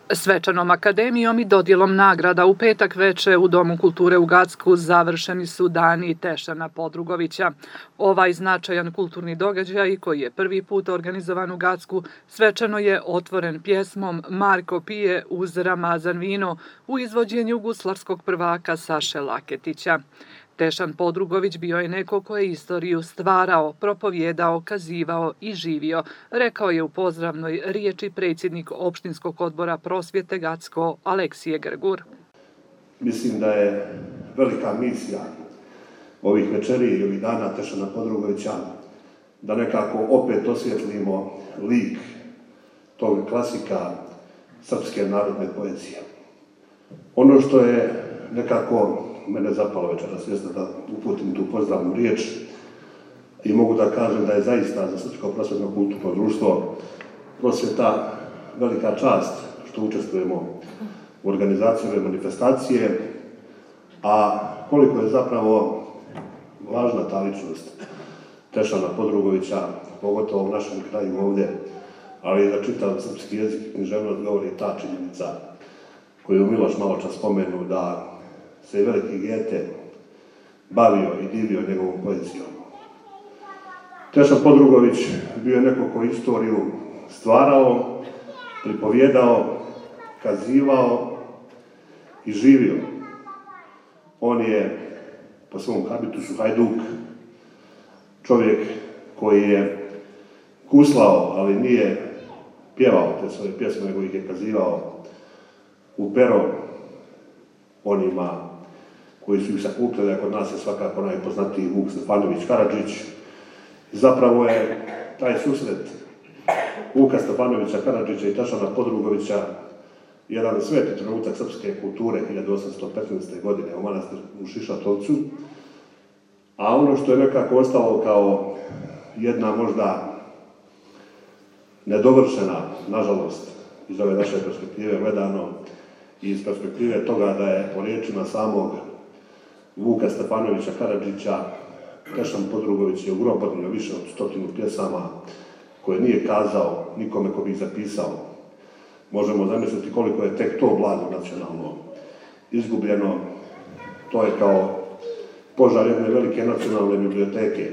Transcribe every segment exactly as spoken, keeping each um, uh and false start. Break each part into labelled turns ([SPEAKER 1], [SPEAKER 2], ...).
[SPEAKER 1] Svečanom akademijom i dodjelom nagrada u petak veče u Domu kulture u Gacku završeni su dani Tešana Podrugovića. Ovaj značajan kulturni događaj, koji je prvi put organizovan u Gacku, svečano je otvoren pjesmom Marko pije uz Ramazan vino u izvođenju guslarskog prvaka Saše Laketića. Tešan Podrugović bio je neko ko je istoriju stvarao, propovjedao, kazivao i živio, rekao je u pozdravnoj riječi predsjednik opštinskog odbora prosvjete Gacko Aleksije Grgur.
[SPEAKER 2] Mislim da je velika misija ovih večeri i ovih dana Tešana Podrugovića da nekako opet osvjetlimo lik tog klasika srpske narodne poezije. Ono što je nekako mene zapalo večeras jeste da uputim tu pozdravnu riječ i mogu da kažem da je zaista za Srpsko prosvjetno kulturno društvo prosvjeta velika čast što učestvujemo u organizaciji ove manifestacije, a koliko je zapravo važna ta ličnost Tešana Podrugovića, pogotovo u našem kraju ovdje, ali i za čitav srpski jezik i književnost govori ta činjenica koju Miloš malo čas spomenu, da se veliki Gete bavio i divio njegovom poezijom. Tešan Podrugović bio je neko ko istoriju stvarao, pripovjedao, kazivao i živio. On je po svom habitusu hajduk, čovjek koji je guslao, ali nije pjevao te svoje pjesme, nego ih je kazivao u pero onima koji su ih sakupljali, a kod nas je svakako najpoznatiji Vuk Stefanović Karadžić. Zapravo je taj susret Vuka Stefanovića Karadžića i Tešana Podrugovića jedan sveti trenutak srpske kulture hiljadu osamsto petnaeste. godine u manastiru u Šišatovcu, a ono što je nekako ostalo kao jedna možda nedovršena, nažalost, iz ove naše perspektive gledano, i iz perspektive toga da je po riječima samog Vuka Stefanovića Karadžića Tešan Podrugović je ugrobodnio više od stotinu pjesama koje nije kazao nikome ko bi ih zapisao. Možemo zamisliti koliko je tek to blago nacionalno izgubljeno. To je kao požar jedne velike nacionalne biblioteke.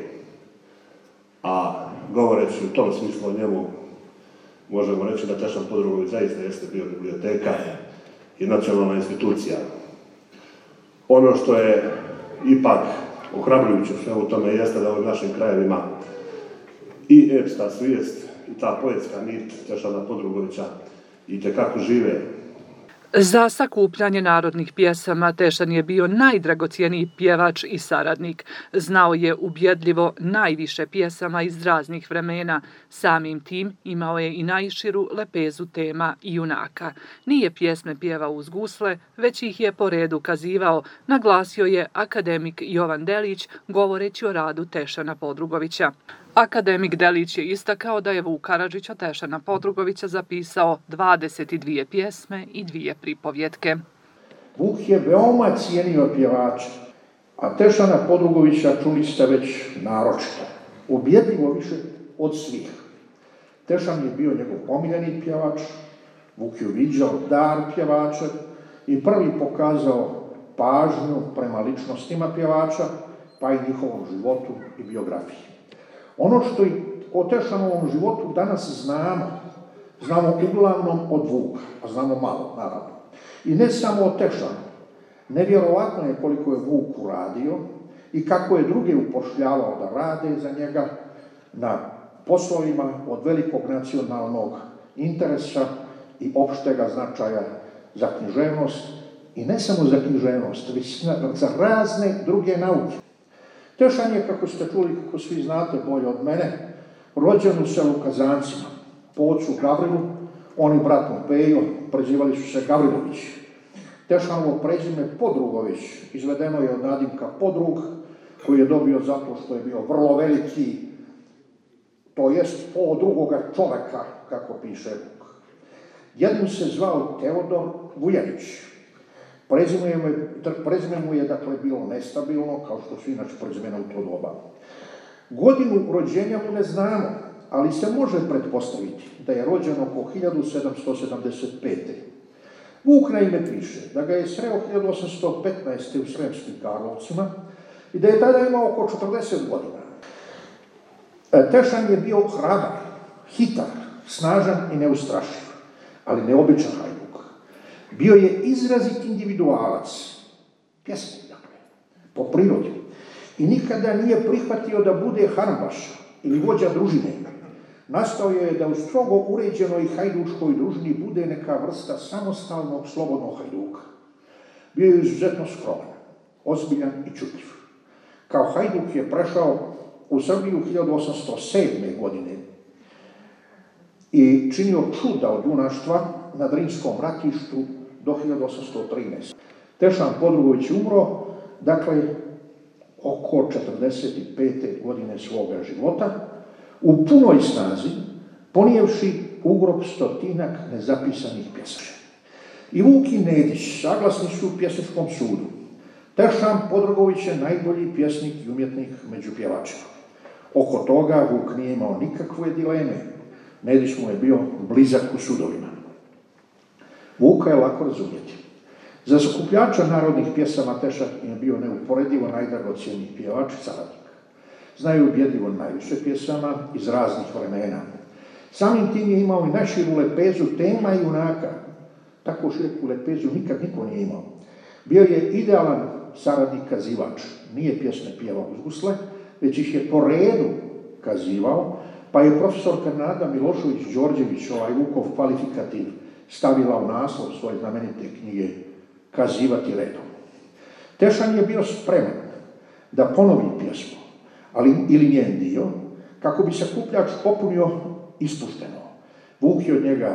[SPEAKER 2] A govoreći u tom smislu o njemu, možemo reći da Tešan Podrugović zaista jeste bio biblioteka i nacionalna institucija. Ono što je ipak ohrabrujuće sve u tome jeste da u našim krajevima i epska svijest i ta poetska nit Tešana Podrugovića itekako žive.
[SPEAKER 1] Za sakupljanje narodnih pjesama Tešan je bio najdragocjeniji pjevač i saradnik. Znao je ubjedljivo najviše pjesama iz raznih vremena. Samim tim imao je i najširu lepezu tema i junaka. Nije pjesme pjevao uz gusle, već ih je po redu kazivao, naglasio je akademik Jovan Delić govoreći o radu Tešana Podrugovića. Akademik Delić je istakao da je Vuk Karadžić od Tešana Podrugovića zapisao dvadeset dvije pjesme i dvije pripovjetke.
[SPEAKER 3] Vuk je veoma cijenio pjevača, a Tešana Podrugovića čuli ste već naročito, ubjedljivo više od svih. Tešan je bio njegov omiljeni pjevač, Vuk je uviđao dar pjevača i prvi pokazao pažnju prema ličnostima pjevača, pa i njihovom životu i biografiji. Ono što i o Tešanovom životu danas znamo, znamo uglavnom od Vuka, a znamo malo, naravno. I ne samo o Tešanu. Nevjerovatno je koliko je Vuk uradio i kako je druge upošljavao da rade za njega na poslovima od velikog nacionalnog interesa i opštega značaja za književnost, i ne samo za književnost, već za razne druge nauke. Tešan je, kako ste čuli, kako svi znate bolje od mene, rođen u selu Kazancima, po ocu Gavrilu, oni bratom Pejo, prezivali su se Gavrilović. Tešanovo prezime Podrugović izvedeno je od nadimka Podrug, koji je dobio zato što je bio vrlo veliki, to jest po drugoga čoveka, kako piše Vuk. Jednu se zvao Teodor Vujanić. Prezime mu je, dakle, bilo nestabilno, kao što su inače prezimena u to doba. Godinu rođenja mu ne znamo, ali se može pretpostaviti da je rođen oko hiljadu sedamsto sedamdeset pete. Vuk naime piše da ga je sreo hiljadu osamsto petnaeste. u Sremskim Karlovcima i da je tada imao oko četrdeset godina. Tešan je bio hrabar, hitar, snažan i neustrašiv, ali neobičan hajduk. Bio je izrazit individualac, pjesnik dakle, po prirodi, i nikada nije prihvatio da bude harbaš ili vođa družine. Nastao je da u strogo uređenoj hajdučkoj družini bude neka vrsta samostalnog slobodnog hajduka. Bio je izuzetno skroman, ozbiljan i čutljiv. Kao hajduk je prešao u Srbiju hiljadu osamsto sedme. godine i činio čuda od junaštva na Drinskom ratištu do hiljadu osamsto trinaeste. Tešan Podrugović umro, dakle, oko četrdeset pete. godine svoga života, u punoj snazi, ponijevši u grob stotinak nezapisanih pjesaša. I Vuk i Nedić saglasni su u pjesničkom sudu. Tešan Podrugović je najbolji pjesnik i umjetnik među pjevačima. Oko toga Vuk nije imao nikakve dileme. Nedić mu je bio blizak u sudovima. Vuka je lako razumjeti. Za sakupljača narodnih pjesama Tešan je bio neuporedivo najdragocjeniji pjevač i saradnik. Znaju ubjedljivo najviše pjesama iz raznih vremena. Samim tim je imao i naširu lepezu tema i junaka. Tako široku lepezu nikad niko nije imao. Bio je idealan saradnik kazivač. Nije pjesme pjevao uz gusle, već ih je po redu kazivao, pa je profesorka Nada Milošević-Đorđević, ovaj Vukov kvalifikativ, stavila u naslov svoje znamenite knjige Kazivati redom. Tešan je bio spreman da ponovi pjesmu, ali ili njen dio, kako bi sakupljač popunio ispušteno. Vuk je od njega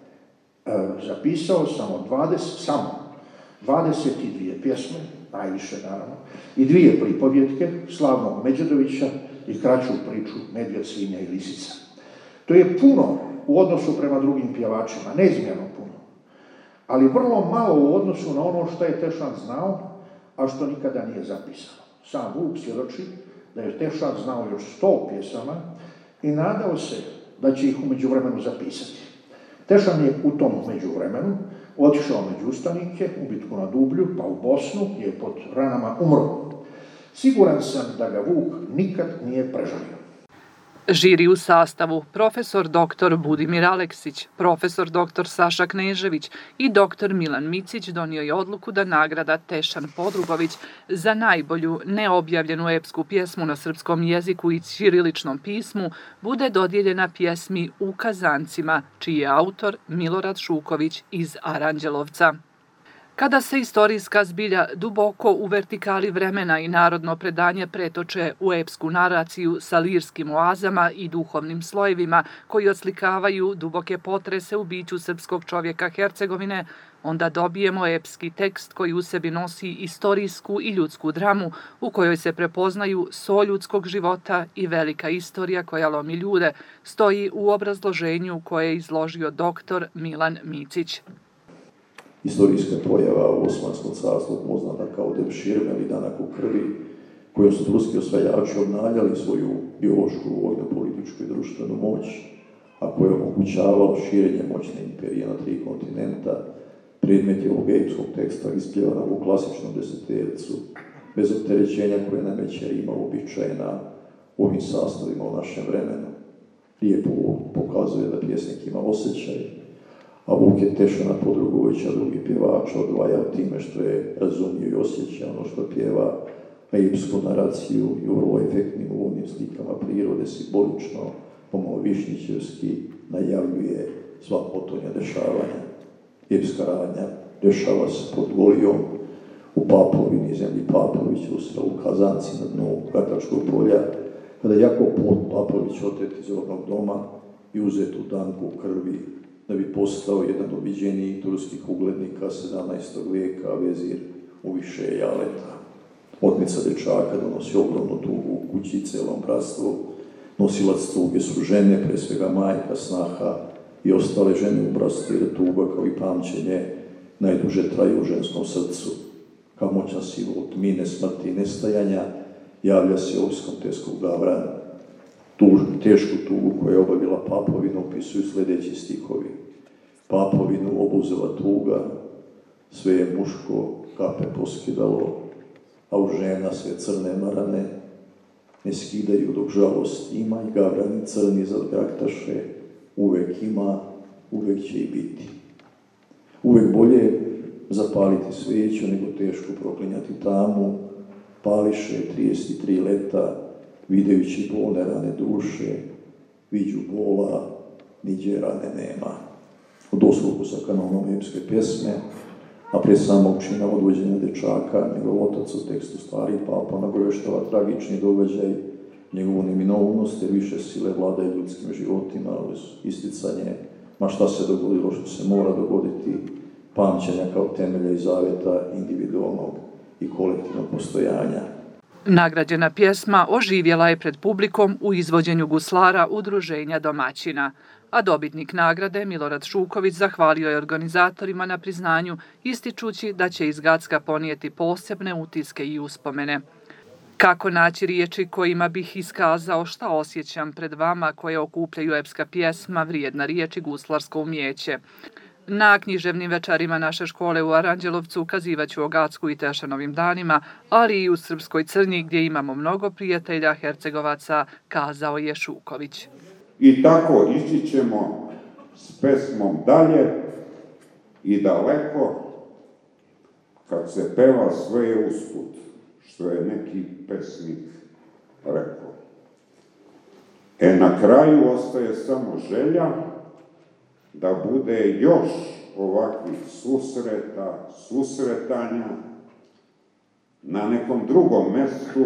[SPEAKER 3] e, zapisao samo dvadeset, samo dvadeset dvije pjesme, najviše naravno, i dvije pripovjetke slavnog Međedovića i kraću priču Medvjed, svinja i lisica. To je puno u odnosu prema drugim pjevačima, neizmjerno puno, ali vrlo malo u odnosu na ono što je Tešan znao, a što nikada nije zapisano. Sam Vuk svjedoči da je Tešan znao još sto pjesama i nadao se da će ih u međuvremenu zapisati. Tešan je u tom međuvremenu otišao među ustanike, u bitku na Dublju, pa u Bosnu, gdje je pod ranama umro. Siguran sam da ga Vuk nikad nije prežalio.
[SPEAKER 1] Žiri u sastavu profesor doktor Budimir Aleksić, profesor doktor Saša Knežević i doktor Milan Micić donio je odluku da nagrada Tešan Podrugović za najbolju neobjavljenu epsku pjesmu na srpskom jeziku i ćiriličnom pismu bude dodijeljena pjesmi U kazancima, čiji je autor Milorad Šuković iz Aranđelovca. Kada se istorijska zbilja duboko u vertikali vremena i narodno predanje pretoče u epsku naraciju sa lirskim oazama i duhovnim slojevima koji odslikavaju duboke potrese u biću srpskog čovjeka Hercegovine, onda dobijemo epski tekst koji u sebi nosi istorijsku i ljudsku dramu u kojoj se prepoznaju so ljudskog života i velika istorija koja lomi ljude, stoji u obrazloženju koje je izložio doktor Milan Micić.
[SPEAKER 4] Istorijska pojava u Osmanskom carstvu poznata kao devširme ili danak u krvi, kojom su turski osvajači obnavljali svoju biološku, vojno-političku i društvenu moć, a koja je omogućavalo širenje moćne imperije na tri kontinenta, predmet je ovog epskog teksta ispjevana u klasičnom desetercu, bez opterećenja koje nameće Rima uobičajena u ovim sastavima u našem vremenu. Lijepo pokazuje da pjesnik ima osjećaj, a Vuk je Tešana Podrugovića, drugi pjevača, odvajao time što je razumio i osjećao ono što pjeva, a epsku naraciju i u vrlo efektnim uvodnim slikama prirode simbolično, pomalo višnjićevski, najavljuje sva potonja dešavanja. Epska radnja dešava se pod Golijom, u Papovini, zemlji Papovića, u Kazanci na dnu Gatačkog polja, kada je Jakov Papović otet iz rodnog doma i uzet u danku u krvi, da bi postao jedan obiđeniji turskih uglednika sedamnaestog vijeka, vezir u više jaleta. Otmica dečaka donosi ogromnu tugu u kući i celom bratstvu. Nosilac tuge su žene, pre svega majka, snaha i ostale žene u bratstvu, jer tuga kao i pamćenje najduže traju u ženskom srcu. Kao moćan simbol tmine, smrti i nestajanja javlja se ovskom teskog Gavran. Tuž, tešku tugu koju je obavila Papovinu opisuju sljedeći stihovi. Papovinu obuzela tuga, sve je muško, kape poskidalo, a u žena sve crne marane ne skidaju dok žalost ima i gavrani crni zadgraktaše, uvek ima, uvek će i biti. Uvek bolje zapaliti sveću nego teško proklinjati tamu, pališe trideset tri leta, videjući bolne rane duše, viđu bola, niđe rane nema. U dosluhu sa kanonom epske pjesme, a prije samog čina odvođenja dečaka, njegov otac u tekstu stvari Papa nagoveštava tragični događaj, njegovu neminovnost jer više sile vladaju ljudskim životima uz isticanje ma šta se dogodilo što se mora dogoditi, pamćenja kao temelja i zaveta individualnog i kolektivnog postojanja.
[SPEAKER 1] Nagrađena pjesma oživjela je pred publikom u izvođenju guslara Udruženja domaćina, a dobitnik nagrade Milorad Šuković zahvalio je organizatorima na priznanju, ističući da će iz Gacka ponijeti posebne utiske i uspomene. Kako naći riječi kojima bih iskazao šta osjećam pred vama koje okupljaju epska pjesma, vrijedna riječ i guslarsko umjeće. Na književnim večerima naše škole u Aranđelovcu ukazivaću o Gacku i Tešanovim danima, ali i u Srpskoj Crnji gdje imamo mnogo prijatelja Hercegovaca, kazao je Šuković.
[SPEAKER 5] I tako ići ćemo s pesmom dalje i daleko, kad se peva sve je usput, što je neki pesnik rekao. E na kraju ostaje samo želja da bude još ovakvih susreta, susretanja na nekom drugom mjestu,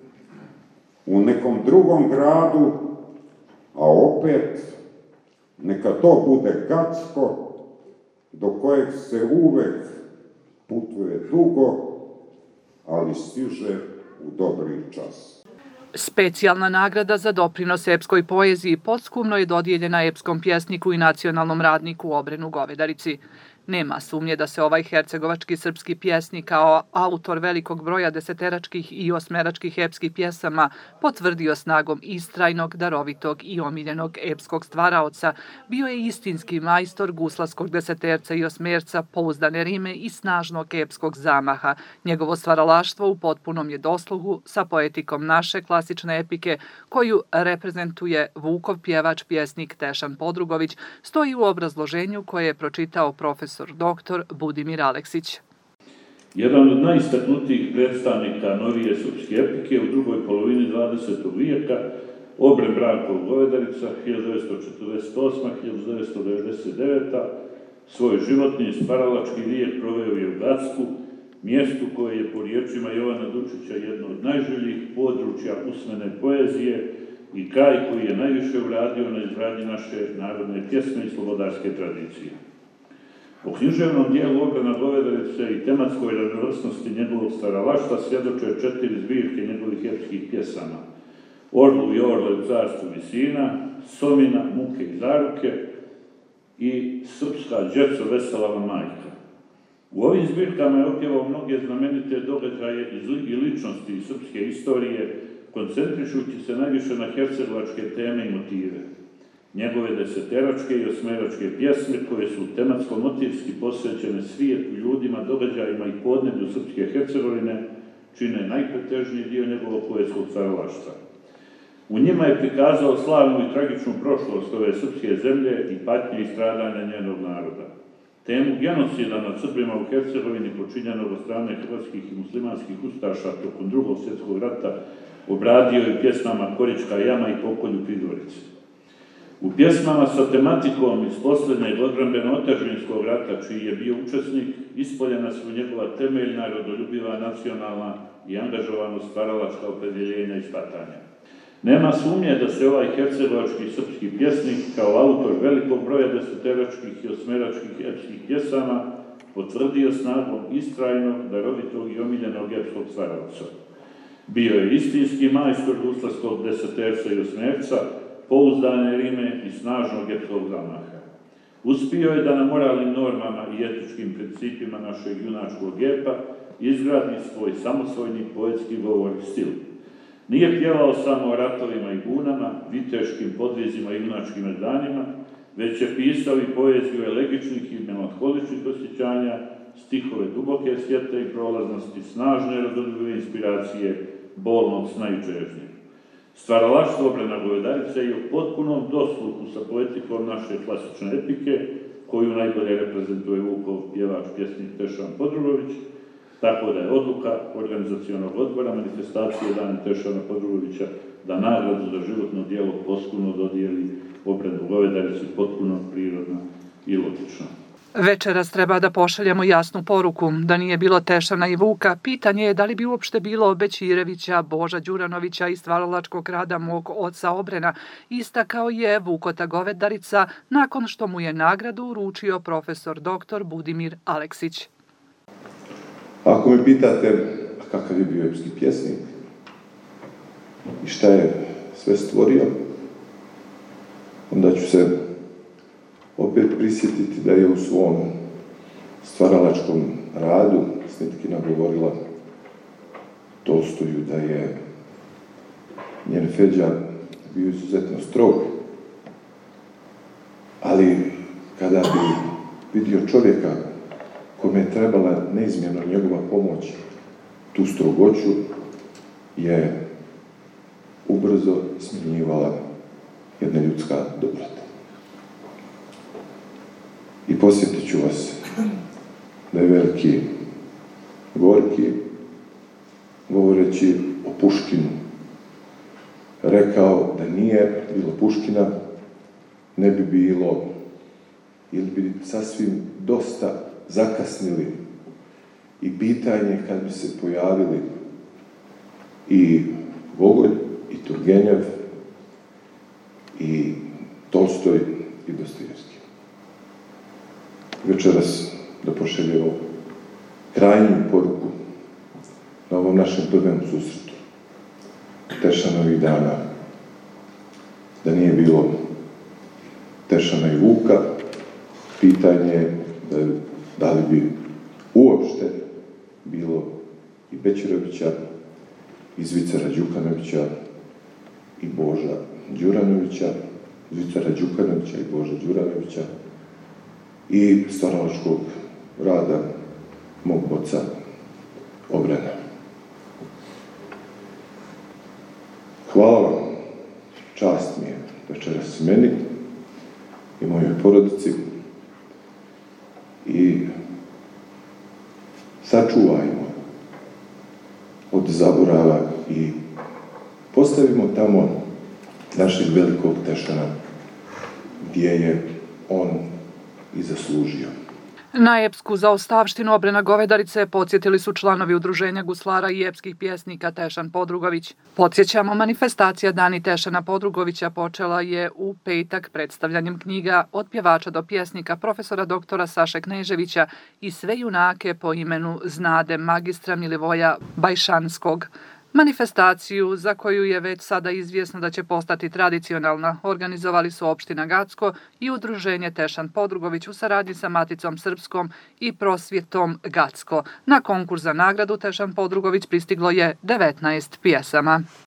[SPEAKER 5] u nekom drugom gradu, a opet neka to bude Gacko, do kojeg se uvek putuje dugo, ali stiže u dobri čas.
[SPEAKER 1] Specijalna nagrada za doprinos epskoj poeziji posthumno je dodijeljena epskom pjesniku i nacionalnom radniku Obrenu Govedarici. Nema sumnje da se ovaj hercegovački srpski pjesnik kao autor velikog broja deseteračkih i osmeračkih epskih pjesama potvrdio snagom istrajnog, darovitog i omiljenog epskog stvaraoca. Bio je istinski majstor guslarskog deseterca i osmerca, pouzdane rime i snažnog epskog zamaha. Njegovo stvaralaštvo u potpunom je dosluhu sa poetikom naše klasične epike, koju reprezentuje Vukov pjevač pjesnik Tešan Podrugović, stoji u obrazloženju koje je pročitao profesor doktor Budimir Aleksić.
[SPEAKER 6] Jedan od najistaknutijih predstavnika novije srpske epike u drugoj polovini dvadesetog vijeka, Obren Branko Govedarica, hiljadu devetsto četrdeset osma do hiljadu devetsto devedeset deveta, svoj životni stvaralački vijek proveo je u Gacku, mjestu koje je po riječima Jovana Dučića jedno od najželjih područja usmene poezije i kraj koji je najviše uradio na izgradnji naše narodne pjesme i slobodarske tradicije. O književnom dijelu Obrena Govedarice i tematskoj raznovrsnosti njegovog stvaralaštva svjedoče četiri zbirke njegovih epskih pjesama: Orlu i orle u carstvu visina, Somina, muke i zaruke i Srpska đeco veselava majka. U ovim zbirkama je opjevao mnoge znamenite događaje i ličnosti iz srpske istorije, koncentrišući se najviše na hercegovačke teme i motive. Njegove deseteračke i osmeračke pjesme, koje su tematsko-motivski posvećene svijetu, ljudima, događajima i podneblju srpske Hercegovine, čine najpretežniji dio njegovog poetskog stvaralaštva. U njima je prikazao slavnu i tragičnu prošlost ove srpske zemlje i patnje i stradanja njenog naroda. Temu genocida nad Srbima u Hercegovini počinjenog od strane hrvatskih i muslimanskih ustaša tokom drugog svjetskog rata obradio je pjesmama Korička jama i Pokolj u Pridvorici. U pjesmama sa tematikom iz posljednjeg odbrambeno-otadžbinskog rata, čiji je bio učesnik, ispoljena su njegova temeljna, rodoljubiva, nacionalna i angažovanost stvaralačka opredjeljenja i shvatanja. Nema sumnje da se ovaj hercegovački srpski pjesnik, kao autor velikog broja deseteračkih i osmeračkih epskih pjesama, potvrdio snagom istrajnog, darovitog i omiljenog epskog stvaralaca. Bio je istinski majstor guslarskog deseterca i osmerca, pouzdane rime i snažnog epskog zamaha. Uspio je da na moralnim normama i etičkim principima našeg junačkog epa izgradi svoj samosvojni poetski govor i stil. Nije pjevao samo o ratovima i bunama, viteškim podvizima i junačkim danima, već je pisao i poeziju elegičnih i melanholičnih osjećanja, stihove duboke svijete i prolaznosti, snažne rodoljubive inspiracije, bolnog sna i čežnje. Stvaralaštvo Obrena Govedarice je u potpunom dosluhu sa poetikom naše klasične epike, koju najbolje reprezentuje Vukov pjevač, pjesnik Tešan Podrugović, tako da je odluka organizacionog odbora manifestacije Dani Tešana Podrugovića da nagradu za životno djelo posthumno dodijeli Obrenu Govedarici potpuno prirodna i logična.
[SPEAKER 1] Večeras treba da pošaljemo jasnu poruku. Da nije bilo Tešana i Vuka, pitanje je da li bi uopšte bilo Bećirevića, Boža Đuranovića i stvaralačkog rada mog oca Obrena, istakao je Vukota Govedarica nakon što mu je nagradu uručio profesor doktor Budimir Aleksić.
[SPEAKER 7] Ako me pitate kakav je bio epski pjesnik i šta je sve stvorio, onda ću se opet prisjetiti da je u svom stvaralačkom radu Snitkina govorila Tolstoju da je njen Feđa bio izuzetno strog, ali kada bi vidio čovjeka kome je trebala neizmjerno njegova pomoć, tu strogoću je ubrzo smjenjivala jedna ljudska dobrota. I posjetit ću vas da je veliki Gorki, govoreći o Puškinu, rekao da nije bilo Puškina, ne bi bilo, ili bi sasvim dosta zakasnili i pitanje kad bi se pojavili i Gogolj, i Turgenev, i Tolstoj, i Dostojevski. Večeras da pošaljemo krajnju poruku na ovom našem prvom susretu Tešanovih dana, da nije bilo Tešana i Vuka, pitanje je da, da li bi uopšte bilo i Bećirovića, i Zvicera Đukanovića, i Boža Đuranovića, Zvicera Đukanovića i Boža Đuranovića, i stvaralačkog rada mog oca Obrena. Hvala vam, čast mi je večeras meni i mojoj porodici i sačuvajmo od zaborava i postavimo tamo našeg velikog Tešana gdje je on i zaslužio.
[SPEAKER 1] Na epsku zaostavštinu Obrena Govedarice podsjetili su članovi udruženja guslara i epskih pjesnika Tešan Podrugović. Podsjećamo, manifestacija Dani Tešana Podrugovića počela je u petak predstavljanjem knjiga od pjevača do pjesnika profesora doktora Saše Kneževića i sve junake po imenu znade magistra Milivoja Bajšanskog. Manifestaciju, za koju je već sada izvjesno da će postati tradicionalna, organizovali su opština Gacko i udruženje Tešan Podrugović u saradnji sa Maticom Srpskom i Prosvjetom Gacko. Na konkurs za nagradu Tešan Podrugović pristiglo je devetnaest pjesama.